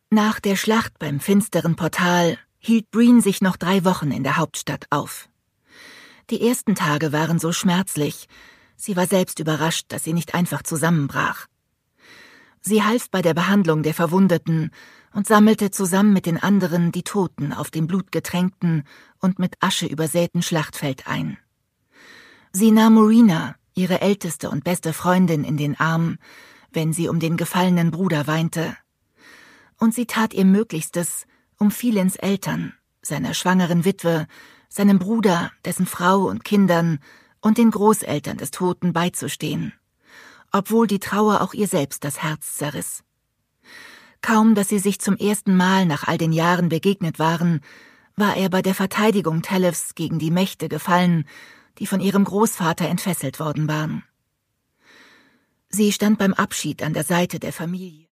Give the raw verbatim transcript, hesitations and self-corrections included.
Nach der Schlacht beim finsteren Portal hielt Breen sich noch drei Wochen in der Hauptstadt auf. Die ersten Tage waren so schmerzlich, sie war selbst überrascht, dass sie nicht einfach zusammenbrach. Sie half bei der Behandlung der Verwundeten und sammelte zusammen mit den anderen die Toten auf dem blutgetränkten und mit Asche übersäten Schlachtfeld ein. Sie nahm Marina, ihre älteste und beste Freundin, in den Arm, wenn sie um den gefallenen Bruder weinte. Und sie tat ihr Möglichstes, um Philins Eltern, seiner schwangeren Witwe, seinem Bruder, dessen Frau und Kindern und den Großeltern des Toten beizustehen, obwohl die Trauer auch ihr selbst das Herz zerriss. Kaum, dass sie sich zum ersten Mal nach all den Jahren begegnet waren, war er bei der Verteidigung Televs gegen die Mächte gefallen, die von ihrem Großvater entfesselt worden waren. Sie stand beim Abschied an der Seite der Familie.